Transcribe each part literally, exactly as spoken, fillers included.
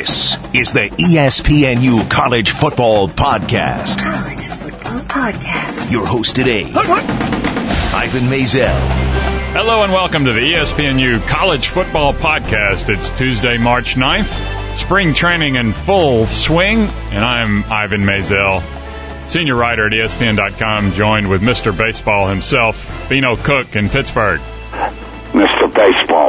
This is the E S P N U College Football Podcast. College Football Podcast. Your host today, Ivan Maisel. Hello and welcome to the E S P N U College Football Podcast. It's Tuesday, March ninth. Spring training in full swing, and I'm Ivan Maisel, senior writer at E S P N dot com, joined with Mister Baseball himself, Bino Cook in Pittsburgh. Mister Baseball.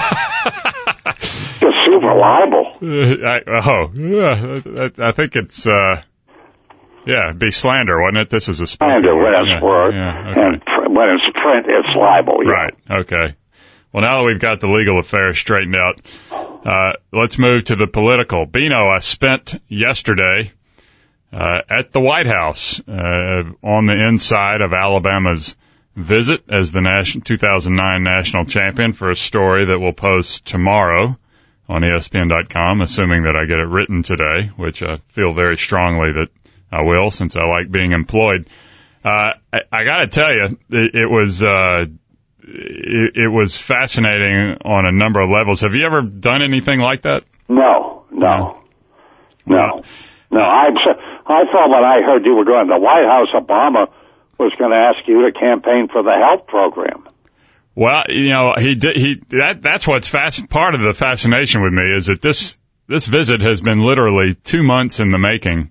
You're super liable. Uh, I, oh, yeah, I, I think it's, uh, yeah, it'd be slander, wouldn't it? This is a slander when it's yeah, word, yeah, okay. and pr- when it's print, it's libel. Yeah. Right, okay. Well, now that we've got the legal affairs straightened out, uh, let's move to the political. Bino, I spent yesterday uh, at the White House uh, on the inside of Alabama's visit as the national, two thousand nine national champion for a story that we'll post tomorrow on E S P N dot com, assuming that I get it written today, which I feel very strongly that I will since I like being employed. Uh, I, I got to tell you, it, it was uh, it, it was fascinating on a number of levels. Have you ever done anything like that? No, no, no, no. I I thought when I heard you were going to the White House, Obama was going to ask you to campaign for the health program. Well, you know, he did, he, that, that's what's fast, part of the fascination with me is that this, this visit has been literally two months in the making.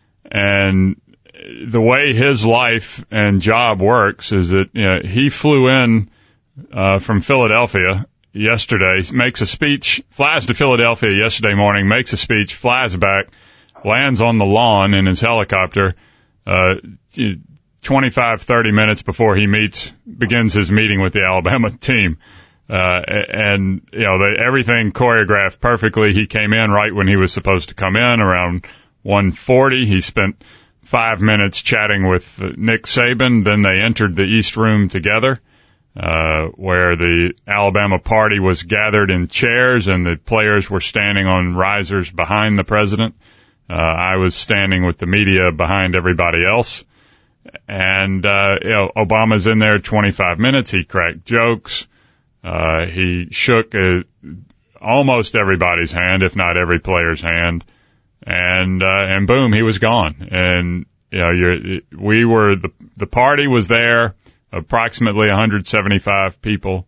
And the way his life and job works is that, you know, he flew in, uh, from Philadelphia yesterday, makes a speech, flies to Philadelphia yesterday morning, makes a speech, flies back, lands on the lawn in his helicopter, uh, twenty-five, thirty minutes before he meets, begins his meeting with the Alabama team. Uh, and, you know, they, everything choreographed perfectly. He came in right when he was supposed to come in, around one forty. He spent five minutes chatting with Nick Saban. Then they entered the East Room together, uh, where the Alabama party was gathered in chairs and the players were standing on risers behind the president. Uh, I was standing with the media behind everybody else. And, uh, you know, Obama's in there twenty-five minutes. He cracked jokes. Uh, he shook uh, almost everybody's hand, if not every player's hand. And, uh, and boom, he was gone. And, you know, you're, we were, the, the party was there, approximately one hundred seventy-five people,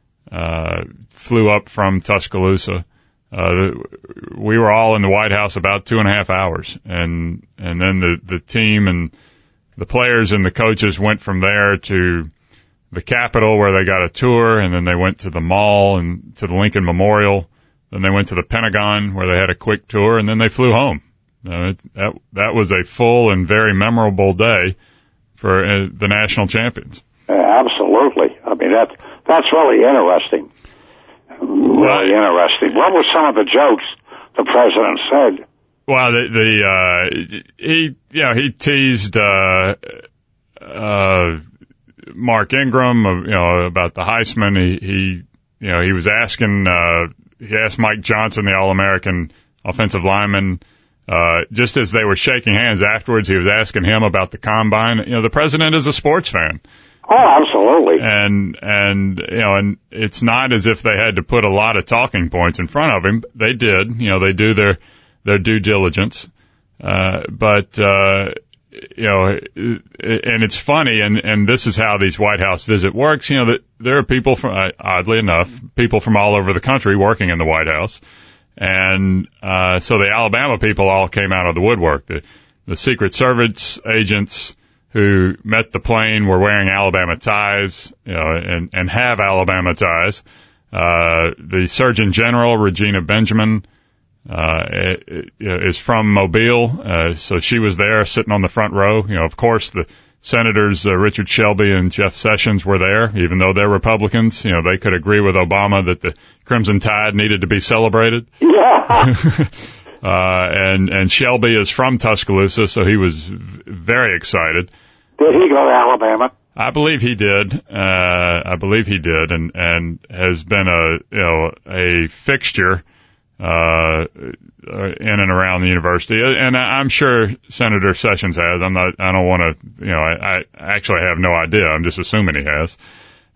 uh, flew up from Tuscaloosa. Uh, we were all in the White House about two and a half hours. And, and then the, the team and, the players and the coaches went from there to the Capitol where they got a tour, and then they went to the mall and to the Lincoln Memorial. Then they went to the Pentagon where they had a quick tour, and then they flew home. Uh, it, that, that was a full and very memorable day for uh, the national champions. Uh, absolutely. I mean, that, that's really interesting. Really well, interesting. What were some of the jokes the president said? Well, the, the, uh, he, you know, he teased, uh, uh, Mark Ingram, uh, you know, about the Heisman. He, he, you know, he was asking, uh, he asked Mike Johnson, the All-American offensive lineman, uh, just as they were shaking hands afterwards, he was asking him about the combine. You know, the president is a sports fan. Oh, absolutely. And, and, you know, and it's not as if they had to put a lot of talking points in front of him. They did, you know, they do their, their due diligence. Uh, but, uh, you know, and it's funny, and, and this is how these White House visit works, you know, that there are people from, uh, oddly enough, people from all over the country working in the White House. And, uh, so the Alabama people all came out of the woodwork. The, the Secret Service agents who met the plane were wearing Alabama ties, you know, and, and have Alabama ties. Uh, the Surgeon General, Regina Benjamin, uh, is from Mobile, uh, so she was there sitting on the front row. You know, of course, the senators, uh, Richard Shelby and Jeff Sessions were there, even though they're Republicans. You know, they could agree with Obama that the Crimson Tide needed to be celebrated. Yeah. uh, and, and Shelby is from Tuscaloosa, so he was v- very excited. Did he go to Alabama? I believe he did. Uh, I believe he did, and, and has been a, you know, a fixture uh, in and around the university. And I'm sure Senator Sessions has. I'm not, I don't want to, you know, I, I actually have no idea. I'm just assuming he has.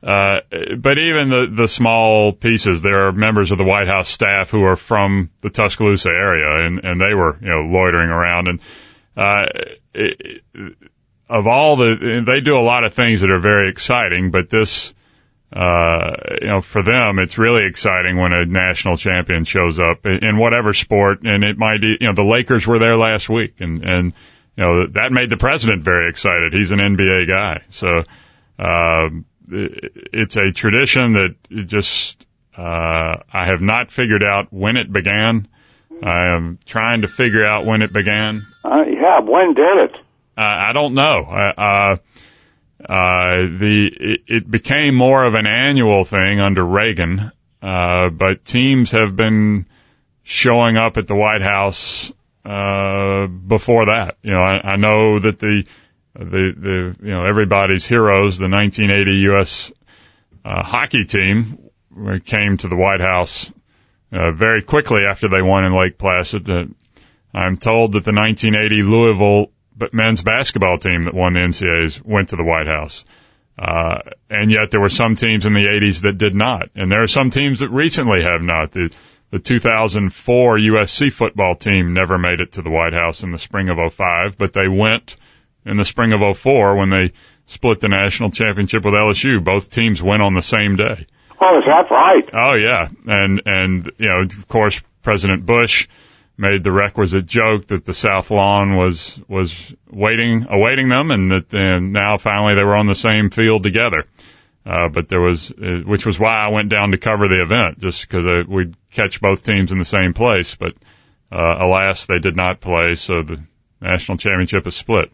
Uh, but even the, the small pieces, there are members of the White House staff who are from the Tuscaloosa area, and, and they were, you know, loitering around. And, uh, it, of all the, they do a lot of things that are very exciting, but this, uh, you know, for them, it's really exciting when a national champion shows up in whatever sport. And it might be, you know, the Lakers were there last week, and, and, you know, that made the president very excited. He's an N B A guy. So, um, it's a tradition that just, uh, I have not figured out when it began. I am trying to figure out when it began. Uh, yeah, when did it? Uh, I don't know. Uh, uh, the, it, it became more of an annual thing under Reagan, uh, but teams have been showing up at the White House, uh, before that. You know, I, I know that the, The, the, you know, everybody's heroes, the nineteen eighty U S uh, hockey team came to the White House, uh, very quickly after they won in Lake Placid. Uh, I'm told that the nineteen eighty Louisville men's basketball team that won the N C A As went to the White House. Uh, and yet there were some teams in the eighties that did not. And there are some teams that recently have not. The, the two thousand four U S C football team never made it to the White House in the spring of oh five, but they went in the spring of oh four when they split the national championship with L S U. Both teams went on the same day. Oh, is that right? Oh, yeah. And, and, you know, of course, President Bush made the requisite joke that the South Lawn was, was waiting, awaiting them, and that, and now finally they were on the same field together. Uh, but there was, uh, which was why I went down to cover the event, just because uh, we'd catch both teams in the same place. But, uh, alas, they did not play, so the national championship is split.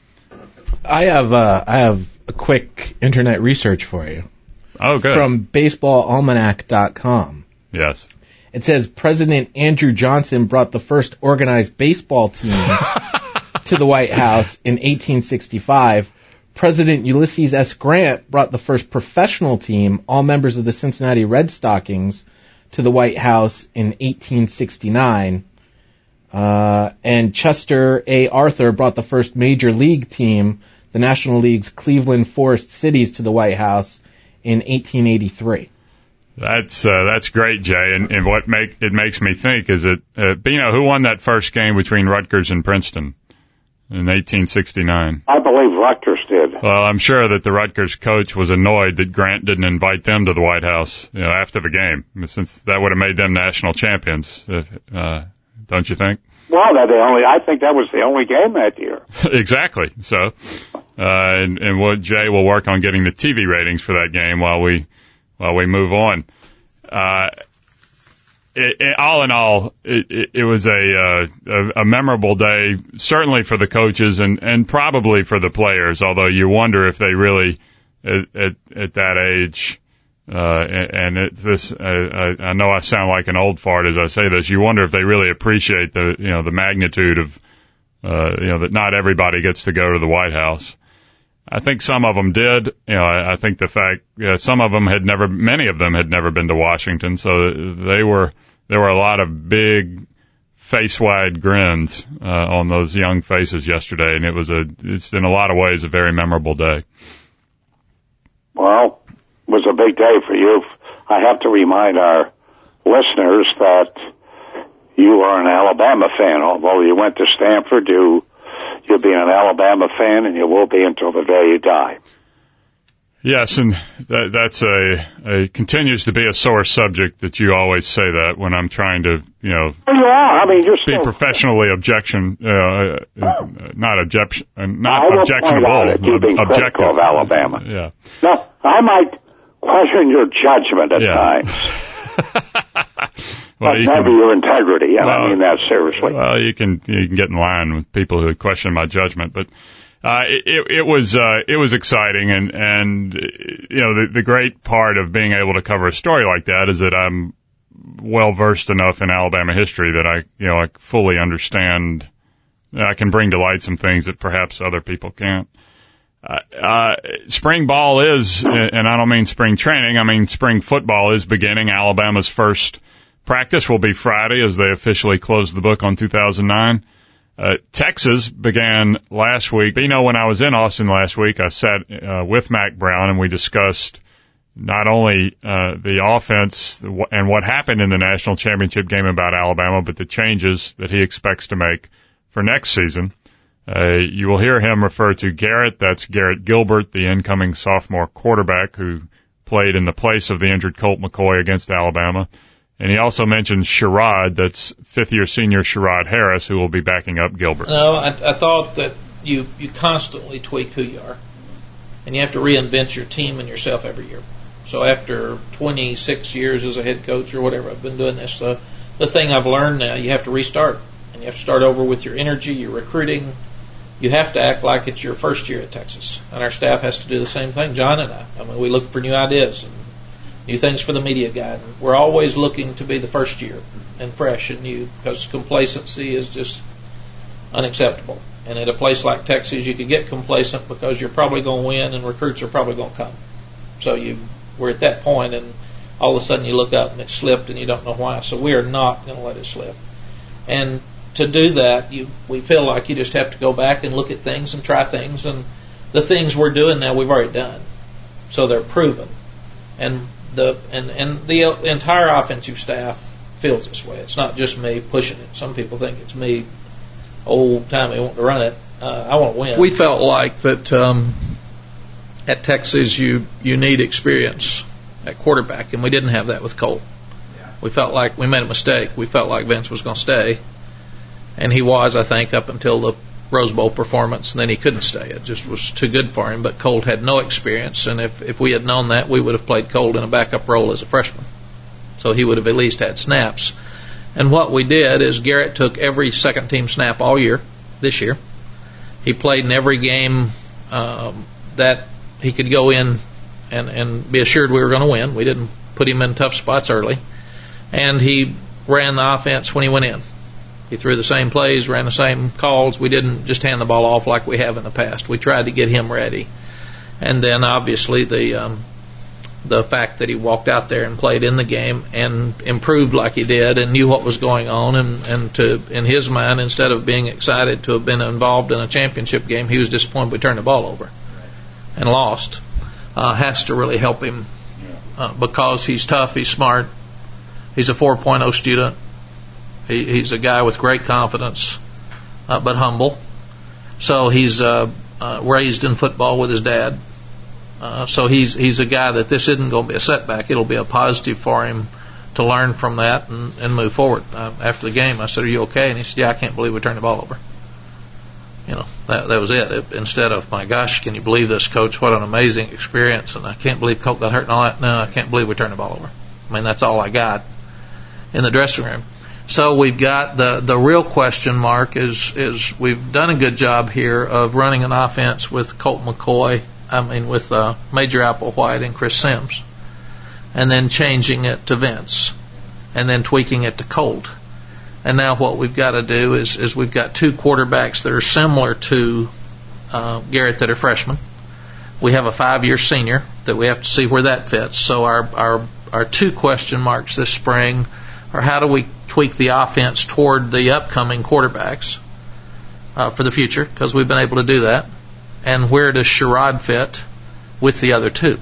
I have uh, I have a quick internet research for you. Oh, good. From baseball almanac dot com. Yes. It says President Andrew Johnson brought the first organized baseball team to the White House in eighteen sixty-five. President Ulysses S. Grant brought the first professional team, all members of the Cincinnati Red Stockings, to the White House in eighteen sixty-nine. Uh, and Chester A. Arthur brought the first major league team, the National League's Cleveland Forest Cities, to the White House in eighteen eighty-three. That's, uh, that's great, Jay. And, and what make, it makes me think is that, uh, Bino, who won that first game between Rutgers and Princeton in eighteen sixty-nine? I believe Rutgers did. Well, I'm sure that the Rutgers coach was annoyed that Grant didn't invite them to the White House, you know, after the game, since that would have made them national champions, uh, don't you think? Well, that the only, I think that was the only game that year. Exactly. So, uh, and, and what Jay will work on getting the T V ratings for that game while we, while we move on. Uh, it, it, all in all, it, it, it was a, uh, a, a memorable day, certainly for the coaches and, and probably for the players, although you wonder if they really, at, at, at that age, Uh, and, and it, this, uh, I, I know I sound like an old fart as I say this. You wonder if they really appreciate the, you know, the magnitude of, uh, you know, that not everybody gets to go to the White House. I think some of them did. You know, I, I think the fact, uh, some of them had never, many of them had never been to Washington, so they were, there were a lot of big, face-wide grins, uh, on those young faces yesterday, and it was a, it's in a lot of ways a very memorable day. Well, was a big day for you. I have to remind our listeners that you are an Alabama fan. Although you went to Stanford, you, you'll be an Alabama fan, and you will be until the day you die. Yes, and that, that's a, a continues to be a sore subject that you always say that when I'm trying to, you know, well, you are. I mean, you're be still professionally objection, uh, uh, not objection, uh, not I will objectionable, point out that you've been objective. critical of Alabama. Yeah. Now, I might question your judgment at Yeah. times, well, but you never can, your integrity, and well, I mean that seriously. Well, you can you can get in line with people who question my judgment, but uh, it, it was uh, it was exciting, and and you know the, the great part of being able to cover a story like that is that I'm well versed enough in Alabama history that I you know I fully understand. I can bring to light some things that perhaps other people can't. Uh, uh, spring ball is, and I don't mean spring training, I mean spring football is beginning. Alabama's first practice will be Friday as they officially close the book on two thousand nine. Uh, Texas began last week. You know, when I was in Austin last week, I sat uh, with Mack Brown and we discussed not only uh, the offense and what happened in the national championship game about Alabama, but the changes that he expects to make for next season. Uh, you will hear him refer to Garrett. That's Garrett Gilbert, the incoming sophomore quarterback who played in the place of the injured Colt McCoy against Alabama. And he also mentions Sherrod, that's fifth-year senior Sherrod Harris, who will be backing up Gilbert. No, I, I thought that you, you constantly tweak who you are, and you have to reinvent your team and yourself every year. So after twenty-six years as a head coach or whatever, I've been doing this, uh, the thing I've learned now, you have to restart, and you have to start over with your energy, your recruiting. You have to act like it's your first year at Texas, and our staff has to do the same thing, John and I. I mean, we look for new ideas and new things for the media guide. We're always looking to be the first year and fresh and new, because complacency is just unacceptable. And at a place like Texas, you can get complacent because you're probably going to win and recruits are probably going to come. So you we're at that point, and all of a sudden you look up and it's slipped and you don't know why. So we are not going to let it slip. And to do that, you we feel like you just have to go back and look at things and try things. And the things we're doing now, we've already done. So they're proven. And the and, and the entire offensive staff feels this way. It's not just me pushing it. Some people think it's me old-timey wanting to run it. Uh, I want to win. We felt like that um, at Texas you, you need experience at quarterback, and we didn't have that with Colt. Yeah. We felt like we made a mistake. We felt like Vince was going to stay, and he was, I think, up until the Rose Bowl performance, and then he couldn't stay. It just was too good for him, but Colt had no experience, and if, if we had known that, we would have played Colt in a backup role as a freshman. So he would have at least had snaps. And what we did is Garrett took every second-team snap all year, this year. He played in every game um, that he could go in and, and be assured we were going to win. We didn't put him in tough spots early. And he ran the offense when he went in. He threw the same plays, ran the same calls. We didn't just hand the ball off like we have in the past. We tried to get him ready. And then, obviously, the um, the fact that he walked out there and played in the game and improved like he did and knew what was going on, and, and to, in his mind, instead of being excited to have been involved in a championship game, he was disappointed we turned the ball over and lost, uh, has to really help him uh, because he's tough, he's smart, he's a four point oh student, he, he's a guy with great confidence, uh, but humble. So he's uh, uh, raised in football with his dad. Uh, so he's he's a guy that this isn't going to be a setback. It'll be a positive for him to learn from that and, and move forward. Uh, after the game, I said, "Are you okay?" And he said, "Yeah, I can't believe we turned the ball over." You know, that that was it. it. Instead of, "My gosh, can you believe this, Coach? What an amazing experience!" and "I can't believe Colt got hurt and all that." No, I can't believe we turned the ball over. I mean, that's all I got in the dressing room. So we've got the the real question mark is is we've done a good job here of running an offense with Colt McCoy. I mean, with uh, Major Applewhite and Chris Sims, and then changing it to Vince, and then tweaking it to Colt. And now what we've got to do is, is we've got two quarterbacks that are similar to uh, Garrett that are freshmen. We have a five-year senior that we have to see where that fits. So our, our, our two question marks this spring are how do we tweak the offense toward the upcoming quarterbacks uh, for the future, because we've been able to do that. And where does Sherrod fit with the other two?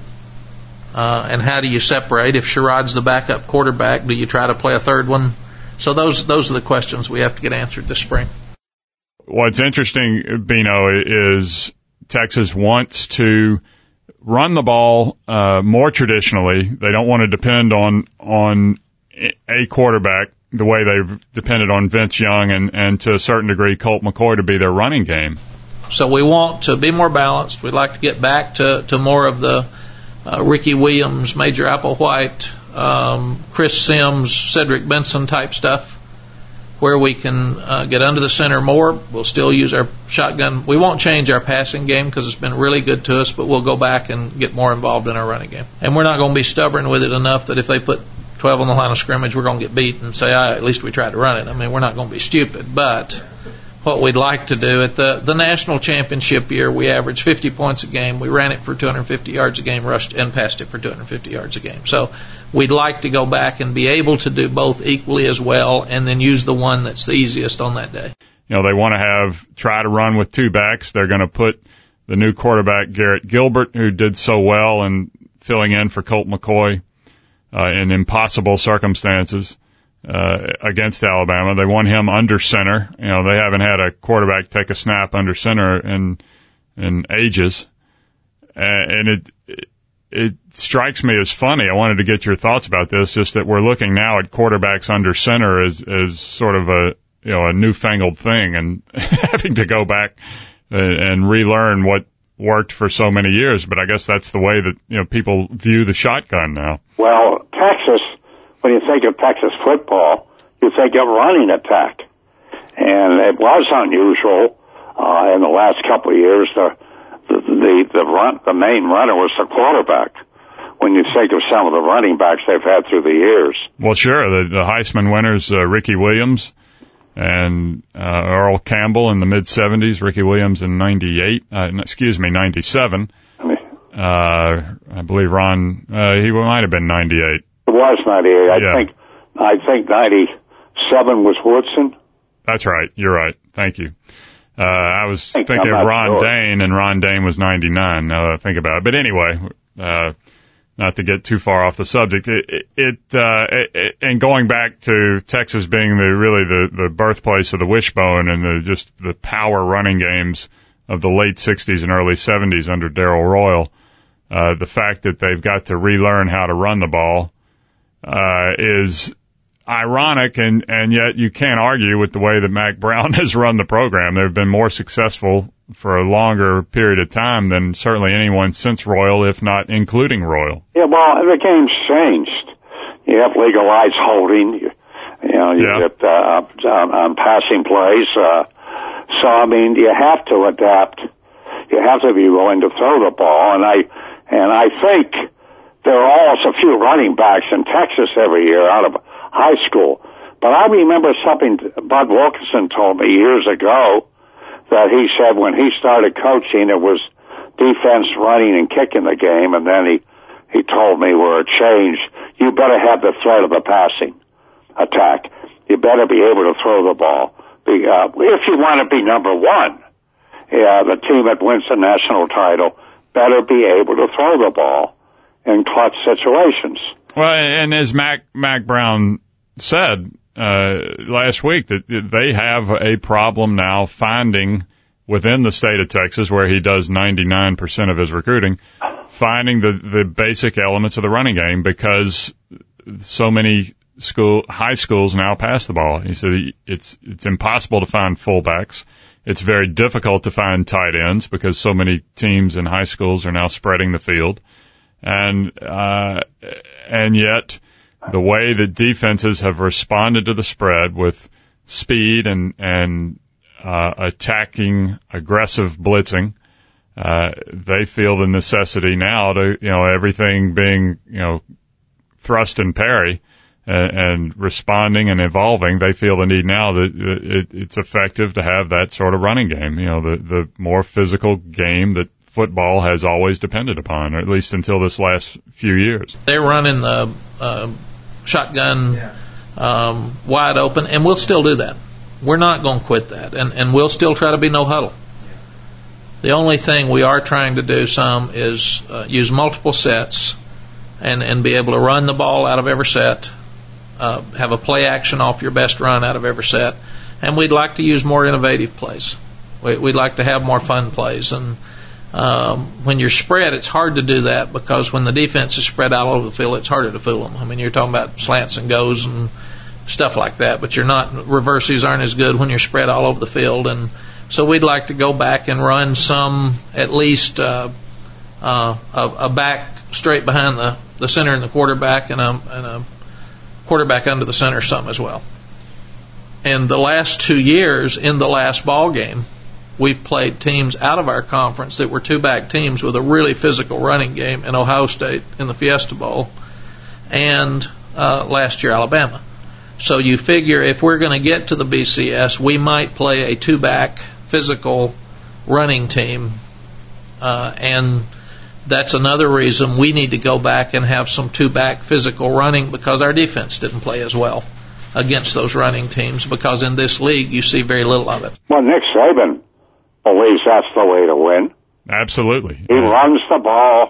Uh, and how do you separate? If Sherrod's the backup quarterback, do you try to play a third one? So those those are the questions we have to get answered this spring. What's interesting, Bino, is Texas wants to run the ball uh, more traditionally. They don't want to depend on on a quarterback the way they've depended on Vince Young and, and to a certain degree Colt McCoy to be their running game. So we want to be more balanced. We'd like to get back to, to more of the uh, Ricky Williams, Major Applewhite, um, Chris Sims, Cedric Benson type stuff, where we can uh, get under the center more. We'll still use our shotgun. We won't change our passing game because it's been really good to us, but we'll go back and get more involved in our running game. And we're not going to be stubborn with it enough that if they put twelve on the line of scrimmage, we're going to get beat and say, ah, at least we tried to run it. I mean, we're not going to be stupid, but what we'd like to do at the the national championship year, we averaged fifty points a game. We ran it for two hundred fifty yards a game, rushed and passed it for two hundred fifty yards a game. So we'd like to go back and be able to do both equally as well, and then use the one that's the easiest on that day. You know, they want to have try to run with two backs. They're going to put the new quarterback Garrett Gilbert, who did so well and filling in for Colt McCoy uh, in impossible circumstances uh, against Alabama. They won him under center. You know, they haven't had a quarterback take a snap under center in in ages, uh, and it, it it strikes me as funny. I wanted to get your thoughts about this. Just that we're looking now at quarterbacks under center as as sort of a you know a newfangled thing, and having to go back and, and relearn what worked for so many years, but I guess that's the way that, you know, people view the shotgun now. Well, Texas, when you think of Texas football, you think of running attack. And it was unusual, uh, in the last couple of years, the, the, the, the run, the main runner was the quarterback. When you think of some of the running backs they've had through the years. Well, sure. The, the Heisman winners, uh, Ricky Williams, and uh, Earl Campbell in the mid seventies, Ricky Williams in ninety-eight, uh, excuse me, ninety-seven. Uh, I believe Ron, uh, he might have been ninety-eight. It was ninety-eight. I yeah. think, I think ninety-seven was Woodson. That's right. You're right. Thank you. Uh, I was I think thinking of Ron sure. Dane, and Ron Dane was ninety-nine, now that I think about it. But anyway, uh, not to get too far off the subject, it, it, uh, it, and going back to Texas being the, really the, the birthplace of the wishbone and the, just the power running games of the late sixties and early seventies under Darrell Royal, uh, the fact that they've got to relearn how to run the ball, uh, is ironic, and, and yet you can't argue with the way that Mack Brown has run the program. They've been more successful for a longer period of time than certainly anyone since Royal, if not including Royal. Yeah, well, the game's changed. You have legalized holding, you, you know, you yeah. get, uh, on, on passing plays, uh, so I mean, you have to adapt. You have to be willing to throw the ball, and I, and I think there are always a few running backs in Texas every year out of high school. But I remember something Bud Wilkinson told me years ago, that he said when he started coaching, it was defense running and kicking the game, and then he, he told me where it changed. You better have the threat of the passing attack. You better be able to throw the ball. Be, uh, if you want to be number one, yeah, the team that wins the national title better be able to throw the ball in clutch situations. Well, and as Mack, Mack Brown said, Uh, last week, that they have a problem now finding within the state of Texas, where he does ninety-nine percent of his recruiting, finding the, the basic elements of the running game, because so many school, high schools now pass the ball. He said it's, it's impossible to find fullbacks. It's very difficult to find tight ends because so many teams in high schools are now spreading the field. And, uh, and yet, the way that defenses have responded to the spread with speed and, and, uh, attacking, aggressive blitzing, uh, they feel the necessity now to, you know, everything being, you know, thrust and parry, and, and responding and evolving, they feel the need now that it, it's effective to have that sort of running game, you know, the, the more physical game that football has always depended upon, or at least until this last few years. They're running the, uh, shotgun, yeah. um, wide open, and we'll still do that. We're not going to quit that, and, and we'll still try to be no huddle. The only thing we are trying to do some is uh, use multiple sets and, and be able to run the ball out of every set, uh, have a play action off your best run out of every set, and we'd like to use more innovative plays. We, we'd like to have more fun plays, and Um, when you're spread, it's hard to do that, because when the defense is spread out over the field, it's harder to fool them. I mean, you're talking about slants and goes and stuff like that, but you're not, reverses aren't as good when you're spread all over the field. And so we'd like to go back and run some, at least, uh, uh, a, a back straight behind the, the center and the quarterback, and a, and a quarterback under the center some as well. And the last two years in the last ball game, we've played teams out of our conference that were two-back teams with a really physical running game in Ohio State in the Fiesta Bowl, and uh, last year Alabama. So you figure if we're going to get to the B C S, we might play a two-back physical running team, uh, and that's another reason we need to go back and have some two-back physical running, because our defense didn't play as well against those running teams, because in this league you see very little of it. Well, Nick Saban believes that's the way to win. Absolutely. He runs the ball.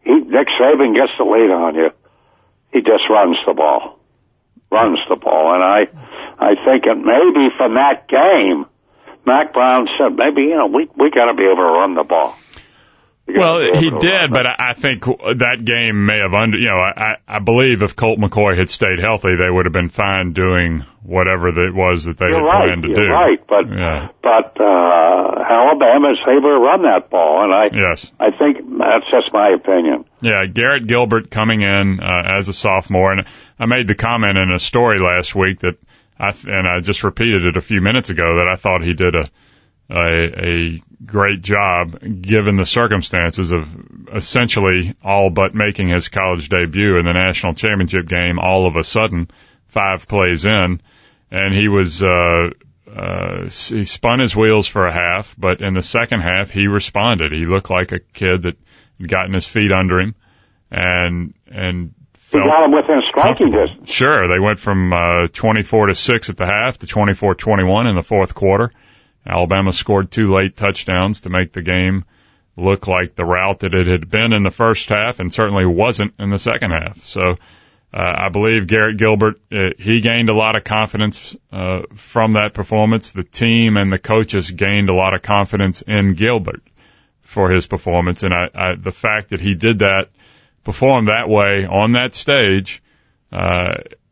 he, Nick Saban gets the lead on you, he just runs the ball, runs the ball. And I, I think it maybe from that game, Mack Brown said, maybe, you know, we, we got to be able to run the ball. Well, he did, but I think that game may have under, you know, I, I believe if Colt McCoy had stayed healthy, they would have been fine doing whatever it was that they you're had right, planned to you're do. Right, but, yeah. but, uh, Alabama's able to run that ball, and I, yes. I think that's just my opinion. Yeah, Garrett Gilbert coming in, uh, as a sophomore, and I made the comment in a story last week that I, and I just repeated it a few minutes ago, that I thought he did a, a, a great job given the circumstances of essentially all but making his college debut in the national championship game all of a sudden, five plays in, and he was, uh, uh, he spun his wheels for a half, but in the second half he responded. He looked like a kid that had gotten his feet under him and, and He got him within striking distance. Sure, they went from uh, twenty-four to six at the half to twenty-four twenty-one in the fourth quarter. Alabama scored two late touchdowns to make the game look like the route that it had been in the first half, and certainly wasn't in the second half. So uh, I believe Garrett Gilbert, uh, he gained a lot of confidence uh, from that performance. The team and the coaches gained a lot of confidence in Gilbert for his performance, and I, I, the fact that he did that, perform that way on that stage, uh,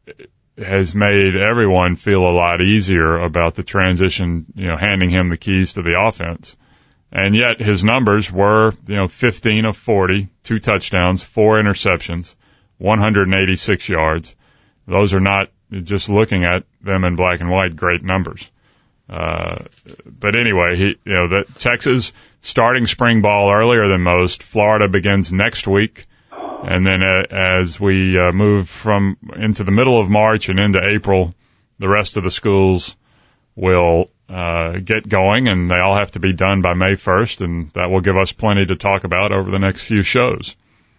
has made everyone feel a lot easier about the transition, you know, handing him the keys to the offense. And yet his numbers were, you know, fifteen of forty, two touchdowns, four interceptions, one hundred eighty-six yards. Those are not, just looking at them in black and white, great numbers. Uh, but anyway, he, you know, the Texas starting spring ball earlier than most. Florida begins next week. And then uh, as we uh, move from into the middle of March and into April, the rest of the schools will uh, get going, and they all have to be done by May first, and that will give us plenty to talk about over the next few shows.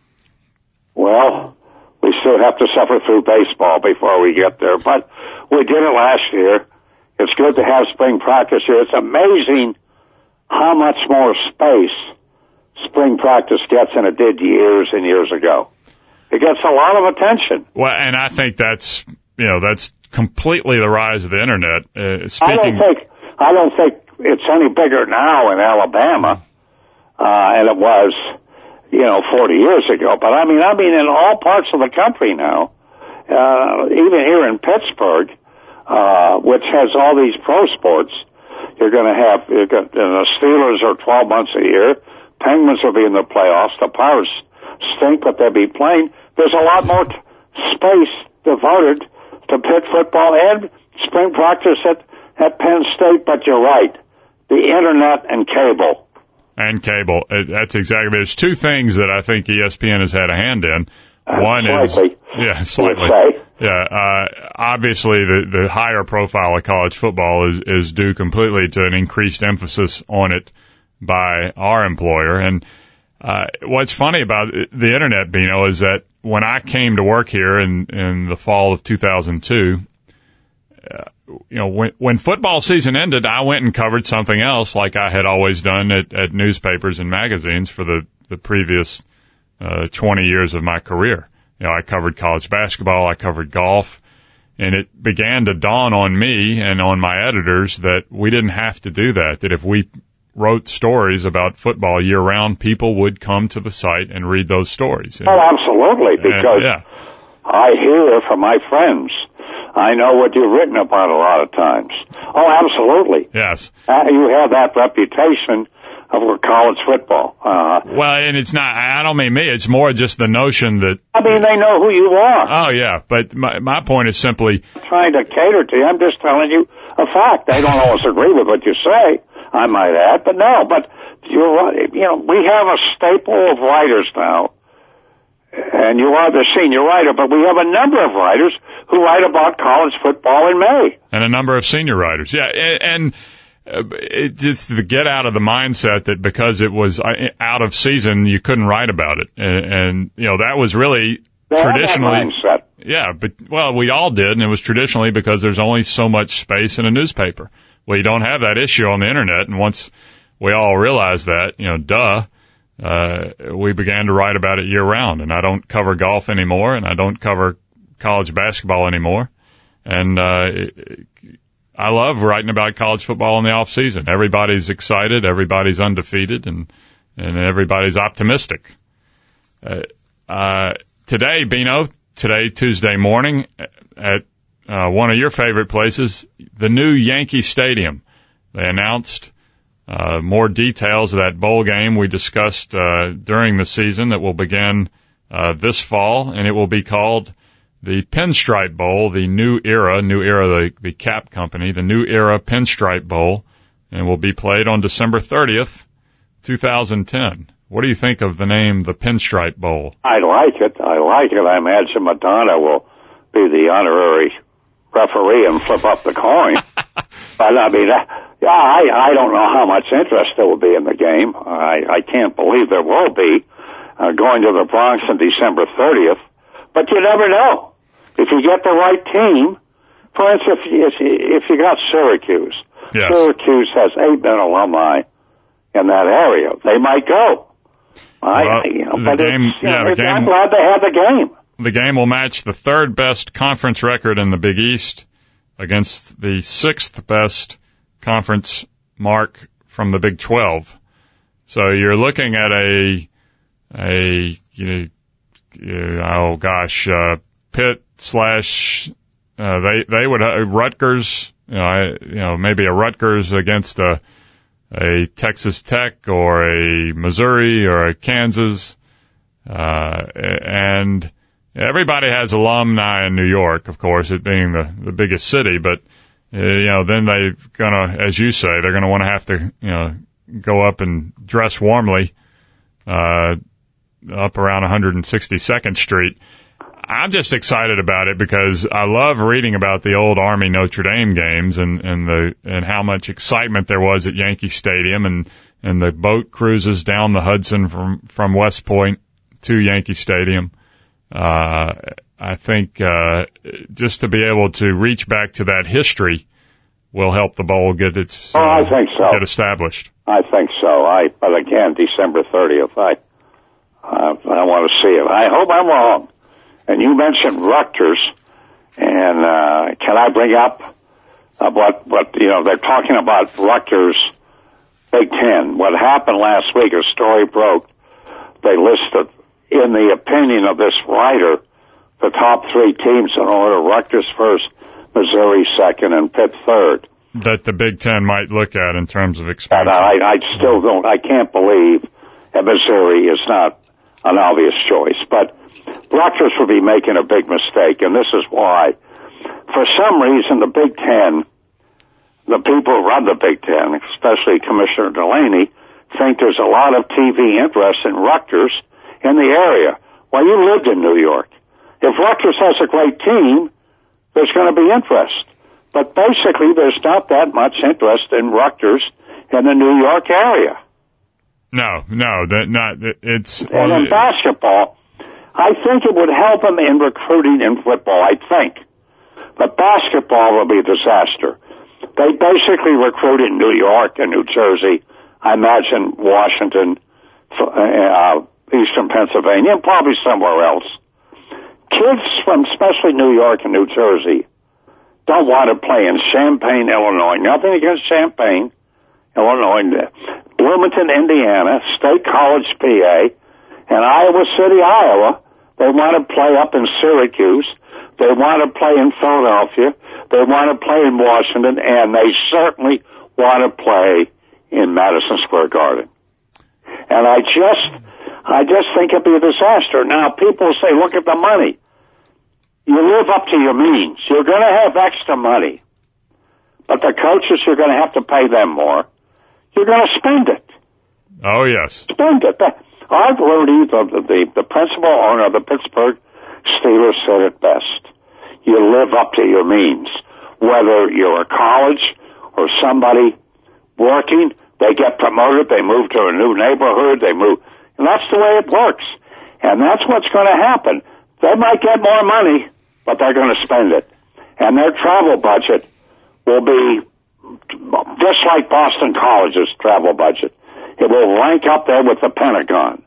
Well, we still have to suffer through baseball before we get there, but we did it last year. It's good to have spring practice here. It's amazing how much more space spring practice gets than it did years and years ago. It gets a lot of attention. Well, and I think that's, you know, that's completely the rise of the internet. Uh, speaking, I don't think, I don't think it's any bigger now in Alabama, uh, and it was, you know, forty years ago. But I mean, I mean, in all parts of the country now, uh, even here in Pittsburgh, uh, which has all these pro sports, you're going to have, you're gonna, the Steelers are twelve months a year. Penguins will be in the playoffs. The Pirates stink, but they'll be playing. There's a lot more t- space devoted to Pitt football and spring practice at, at Penn State, but you're right. The internet and cable. And cable. That's exactly. There's two things that I think E S P N has had a hand in. One uh, is, yeah, slightly. Yeah, uh, obviously the, the higher profile of college football is, is due completely to an increased emphasis on it by our employer. And uh, what's funny about the internet, Bino, is that when I came to work here in, in the fall of two thousand two, uh, you know, when, when football season ended, I went and covered something else like I had always done at, at newspapers and magazines for the, the previous uh, twenty years of my career. You know, I covered college basketball, I covered golf, and it began to dawn on me and on my editors that we didn't have to do that, that if we wrote stories about football year-round, people would come to the site and read those stories. Oh, absolutely, because and, yeah. I hear from my friends. I know what you've written about a lot of times. Oh, absolutely. Yes. Uh, you have that reputation of college football. Uh, well, and it's not, I don't mean me, it's more just the notion that... I mean, they know who you are. Oh, yeah, but my, my point is simply... I'm trying to cater to you. I'm just telling you a fact. I don't always agree with what you say, I might add, but no, but you're right. You know, we have a staple of writers now, and you are the senior writer, but we have a number of writers who write about college football in May. And a number of senior writers, yeah, and... and uh, it just to get out of the mindset that because it was out of season, you couldn't write about it. And, and you know, that was really they traditionally, that mindset. Yeah, but, well, we all did, and it was traditionally because there's only so much space in a newspaper. Well, you don't have that issue on the internet, and once we all realize that, you know, duh, uh, we began to write about it year round. And I don't cover golf anymore, and I don't cover college basketball anymore. And uh, it, I love writing about college football in the off season. Everybody's excited, everybody's undefeated, and and everybody's optimistic. Uh, uh, today, Bino, today, Tuesday morning, at uh, one of your favorite places, the new Yankee Stadium. They announced uh, more details of that bowl game we discussed uh, during the season that will begin uh, this fall, and it will be called the Pinstripe Bowl, the New Era, New Era, the, the cap company, the New Era Pinstripe Bowl, and will be played on December thirtieth, twenty ten. What do you think of the name, the Pinstripe Bowl? I like it. I like it. I imagine Madonna will be the honorary referee and flip up the coin. But I mean, yeah, I, I don't know how much interest there will be in the game. I, I can't believe there will be uh, going to the Bronx on December thirtieth. But you never know. If you get the right team, for instance, if you, if you got Syracuse, yes. Syracuse has eight men alumni in that area. They might go. I, well, you know, the but game, it's, you yeah, know, the game, I'm glad they have the game. The game will match the third best conference record in the Big East against the sixth best conference mark from the Big twelve. So you're looking at a, a, you know, oh gosh, uh, Pitt slash, uh, they, they would, uh, Rutgers, you know, I, you know, maybe a Rutgers against a, a Texas Tech or a Missouri or a Kansas, uh, and everybody has alumni in New York, of course, it being the, the biggest city, but, uh, you know, then they're gonna, as you say, they're gonna want to have to, you know, go up and dress warmly, uh, up around one hundred sixty-second Street. I'm just excited about it because I love reading about the old Army Notre Dame games and, and the, and how much excitement there was at Yankee Stadium and, and the boat cruises down the Hudson from, from West Point to Yankee Stadium. Uh, I think, uh, just to be able to reach back to that history will help the bowl get its, uh, oh, I think so. get established. I think so. I, but again, December thirtieth, I, uh, I want to see it. I hope I'm wrong. And you mentioned Rutgers, and uh, can I bring up uh, what, what, you know, they're talking about Rutgers Big Ten. What happened last week, a story broke. They listed, in the opinion of this writer, the top three teams in order: Rutgers first, Missouri second, and Pitt third. That the Big Ten might look at in terms of expansion. And I, I still don't, I can't believe that Missouri is not an obvious choice. But Rutgers will be making a big mistake, and this is why. For some reason, the Big Ten, the people who run the Big Ten, especially Commissioner Delaney, think there's a lot of T V interest in Rutgers in the area. Well, you lived in New York. If Rutgers has a great team, there's going to be interest. But basically, there's not that much interest in Rutgers in the New York area. No, no, that not, it's... And in basketball, I think it would help them in recruiting in football, I think. But basketball will be a disaster. They basically recruit in New York and New Jersey, I imagine Washington, uh, Eastern Pennsylvania, and probably somewhere else. Kids from especially New York and New Jersey don't want to play in Champaign, Illinois. Nothing against Champaign, Illinois, Bloomington, Indiana, State College, P A, and Iowa City, Iowa. They want to play up in Syracuse. They want to play in Philadelphia. They want to play in Washington, and they certainly want to play in Madison Square Garden. And I just, I just think it'd be a disaster. Now, people say, look at the money. You live up to your means. You're going to have extra money. But the coaches, you're going to have to pay them more. You're going to spend it. Oh, yes. Spend it. Art Rooney, the, the, the principal owner of the Pittsburgh Steelers, said it best. You live up to your means. Whether you're a college or somebody working, they get promoted, they move to a new neighborhood, they move. And that's the way it works. And that's what's going to happen. They might get more money, but they're going to spend it. And their travel budget will be just like Boston College's travel budget. it will rank up there with the Pentagon.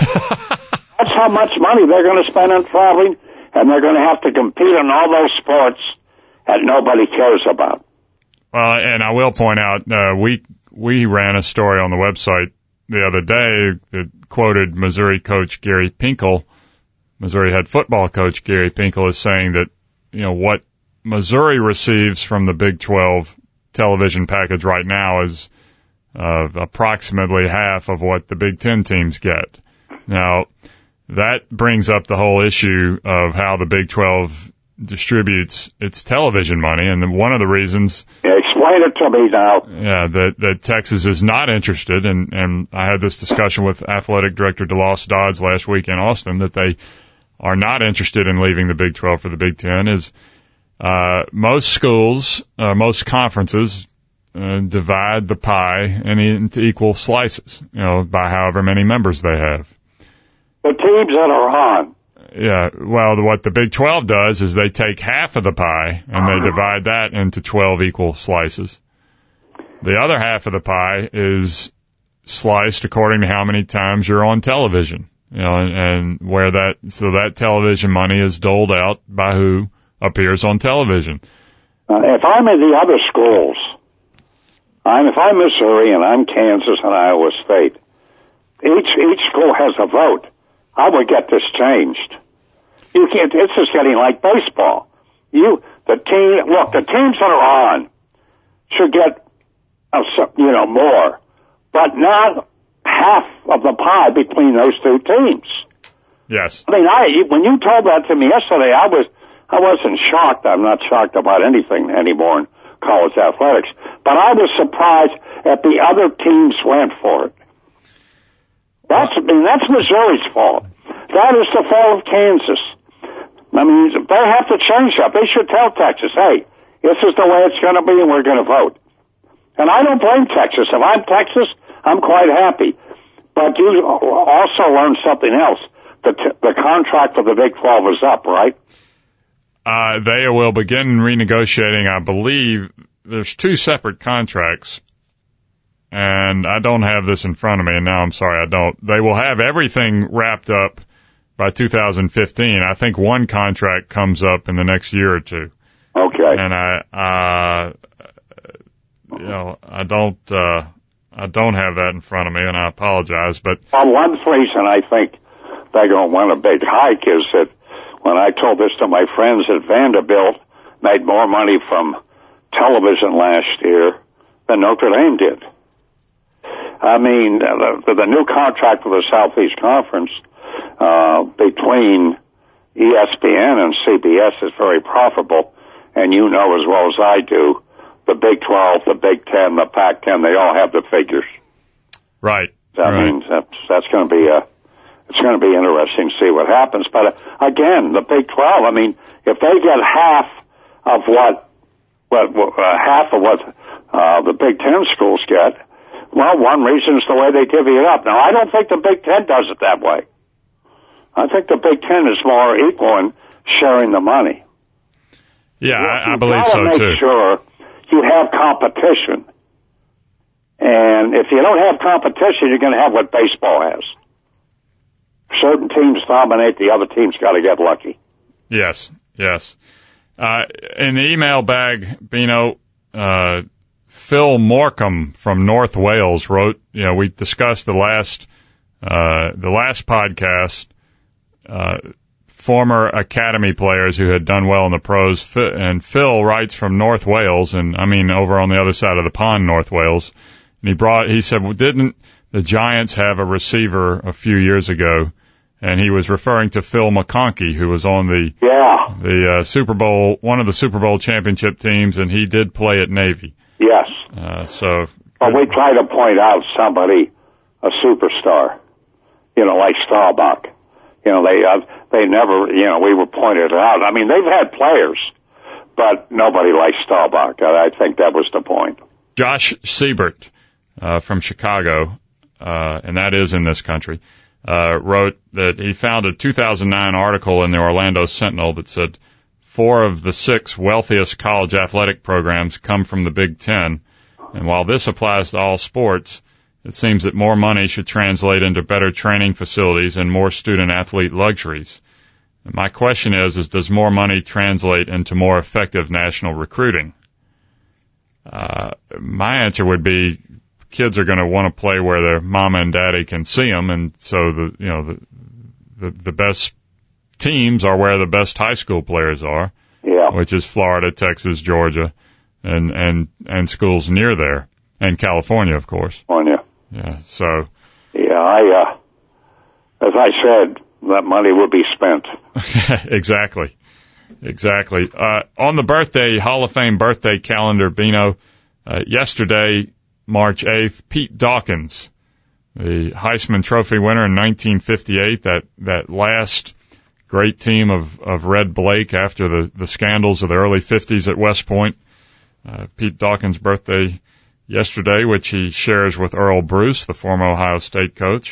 That's how much money they're going to spend on traveling, and they're going to have to compete in all those sports that nobody cares about. Well, and I will point out, uh, we we ran a story on the website the other day that quoted Missouri coach Gary Pinkel, Missouri head football coach Gary Pinkel, is saying that, you know, what Missouri receives from the Big twelve television package right now is uh, approximately half of what the Big Ten teams get. Now, that brings up the whole issue of how the Big twelve distributes its television money, and one of the reasons... Yeah, explain it to me now. Yeah, that, that Texas is not interested, and, and I had this discussion with Athletic Director DeLoss Dodds last week in Austin, that they are not interested in leaving the Big twelve for the Big Ten, is uh, most schools, uh, most conferences uh, divide the pie into equal slices, you know, by however many members they have. The teams that are on. Yeah, well, what the Big twelve does is they take half of the pie and they divide that into twelve equal slices. The other half of the pie is sliced according to how many times you're on television, you know, and, and where that, so that television money is doled out by who appears on television. Uh, if I'm in the other schools, I'm, if I'm Missouri and I'm Kansas and Iowa State, each, each school has a vote. I would get this changed. You can't, it's just getting like baseball. You, the team, look, the teams that are on should get, uh, you know, more, but not half of the pie between those two teams. Yes. I mean, I, when you told that to me yesterday, I was, I wasn't shocked. I'm not shocked about anything anymore in college athletics, but I was surprised that the other teams went for it. That's, I mean, that's Missouri's fault. That is the fault of Kansas. I mean, they have to change that. They should tell Texas, hey, this is the way it's going to be and we're going to vote. And I don't blame Texas. If I'm Texas, I'm quite happy. But you also learned something else. The, t- the contract for the Big twelve is up, right? Uh, they will begin renegotiating, I believe. There's two separate contracts. And I don't have this in front of me, and now I'm sorry I don't. They will have everything wrapped up by two thousand fifteen. I think one contract comes up in the next year or two. Okay. And I, uh, you know, I don't, uh, I don't have that in front of me, and I apologize, but. Well, one reason I think they're going to want a big hike is that when I told this to my friends at Vanderbilt, made more money from television last year than Notre Dame did. I mean, the, the new contract for the Southeast Conference uh, between E S P N and C B S is very profitable, and you know as well as I do, the Big twelve, the Big ten, the Pac ten, they all have the figures. Right. That right. means that's, that's going to be a, it's going to be interesting to see what happens. But uh, again, the Big twelve, I mean, if they get half of what, what uh, half of what uh, the Big Ten schools get. Well, one reason is the way they divvy it up. Now, I don't think the Big Ten does it that way. I think the Big Ten is more equal in sharing the money. Yeah, you, I, I believe so, make too. Sure you have competition. And if you don't have competition, you're going to have what baseball has. Certain teams dominate, the other team's got to get lucky. Yes, yes. Uh, in the email bag, Bino, uh, Phil Morcom from North Wales wrote, you know, we discussed the last, uh, the last podcast, uh, former academy players who had done well in the pros. And Phil writes from North Wales, and I mean over on the other side of the pond, North Wales. And he brought, he said, well, didn't the Giants have a receiver a few years ago? And he was referring to Phil McConkey, who was on the, yeah. the, uh, Super Bowl, one of the Super Bowl championship teams, and he did play at Navy. Yes. Uh, so. Well, we try to point out somebody, a superstar, you know, like Staubach. You know, they, uh, they never, you know, we were pointed out. I mean, they've had players, but nobody like Staubach. I think that was the point. Josh Siebert, uh, from Chicago, uh, and that is in this country, uh, wrote that he found a two thousand nine article in the Orlando Sentinel that said four of the six wealthiest college athletic programs come from the Big Ten. And while this applies to all sports, It seems that more money should translate into better training facilities and more student-athlete luxuries. And my question is, is does more money translate into more effective national recruiting? Uh, my answer would be kids are going to want to play where their mama and daddy can see them, and so the you know the the, the best teams are where the best high school players are, yeah. which is Florida, Texas, Georgia, and and and schools near there, and California, of course. California. Yeah. So. Yeah, I uh, as I said, that money would be spent. Exactly. Exactly. Uh, on the birthday, Hall of Fame birthday calendar, Bino, uh, yesterday, March eighth, Pete Dawkins, the Heisman Trophy winner in nineteen fifty-eight, that, that last great team of, of Red Blake after the, the scandals of the early fifties at West Point. Uh, Pete Dawkins' birthday yesterday, which he shares with Earl Bruce, the former Ohio State coach,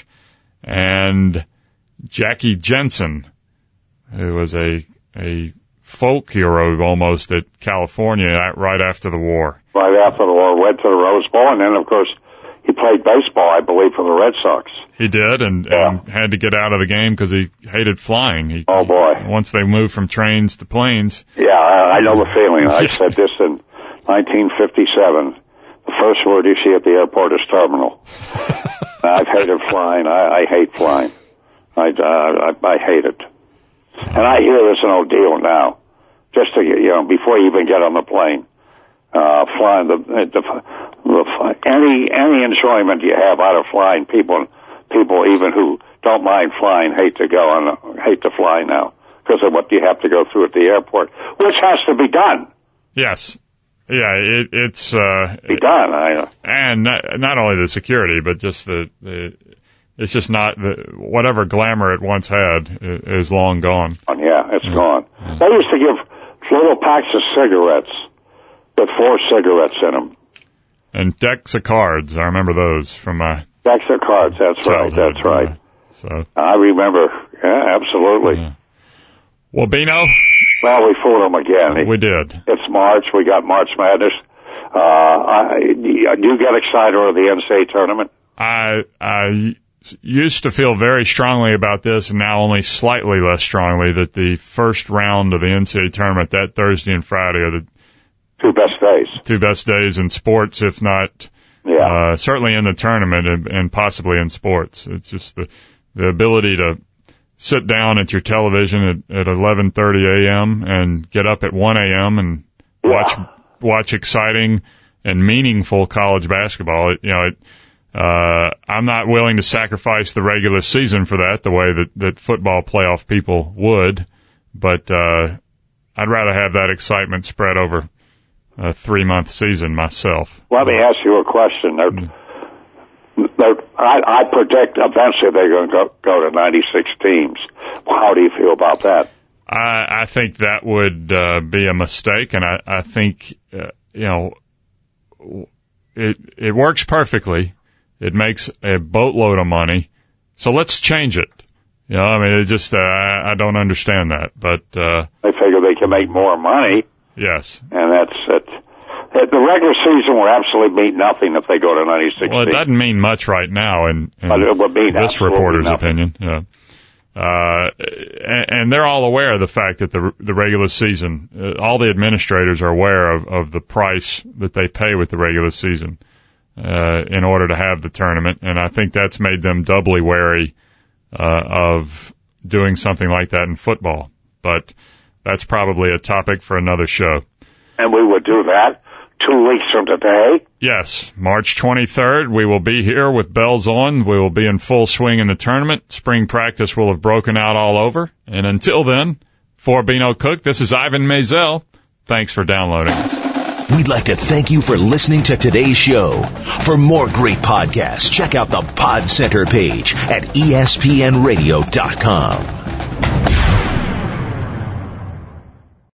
and Jackie Jensen, who was a, a folk hero almost at California right after the war. Right after the war, went to the Rose Bowl, and then, of course, he played baseball, I believe, for the Red Sox. He did, and, yeah. and had to get out of the game because he hated flying. He, oh, boy. He, once they moved from trains to planes. Yeah, I, I know the feeling. I said this in nineteen fifty-seven. The first word you see at the airport is terminal. I've hated flying. I, I hate flying. I, uh, I, I hate it. And I hear there's an ordeal now. Just to, you know, before you even get on the plane, uh, flying the, the, the, any, any enjoyment you have out of flying, people, people even who don't mind flying hate to go on, hate to fly now because of what you have to go through at the airport, which has to be done. Yes. Yeah, it, it's, uh, be done. I, and not, not only the security, but just the, the, it's just not the, whatever glamour it once had is long gone. Yeah, it's yeah. gone. Yeah. They used to give little packs of cigarettes with four cigarettes in them. And decks of cards. I remember those from my decks of cards. That's right. That's right. Yeah. So I remember. Yeah, absolutely. Yeah. Well, Bino. Well, we fooled them again. We did. It's March. We got March Madness. Uh, I, do you get excited over the N C A A tournament? I I used to feel very strongly about this, and now only slightly less strongly, that the first round of the N C A A tournament, that Thursday and Friday, are the two best days. Two best days in sports, if not yeah. uh, certainly in the tournament and, and possibly in sports. It's just the the ability to sit down at your television at, at eleven thirty a.m. and get up at one a.m. and watch yeah. watch exciting and meaningful college basketball. It, you know, it, uh, I'm not willing to sacrifice the regular season for that the way that, that football playoff people would, but uh, I'd rather have that excitement spread over a three-month season myself. Let me ask you a question. They're, they're, I, I predict eventually they're going to go, go to ninety-six teams. How do you feel about that? I, I think that would uh, be a mistake, and I, I think, uh, you know, it it works perfectly. It makes a boatload of money. So let's change it. You know, I mean, it just, uh, I, I don't understand that, but, uh. They figure they can make more money. Yes. And that's it. The regular season will absolutely mean nothing if they go to ninety-six. Well, it doesn't mean much right now in, in but it would mean this reporter's nothing. opinion. Yeah. Uh, and, and they're all aware of the fact that the, the regular season, uh, all the administrators are aware of, of the price that they pay with the regular season. Uh, in order to have the tournament, and I think that's made them doubly wary uh, of doing something like that in football. But that's probably a topic for another show. And we would do that two weeks from today? Yes, March twenty-third, we will be here with bells on. We will be in full swing in the tournament. Spring practice will have broken out all over. And until then, for Bino Cook, this is Ivan Maisel. Thanks for downloading. We'd like to thank you for listening to today's show. For more great podcasts, check out the Pod Center page at E S P N radio dot com.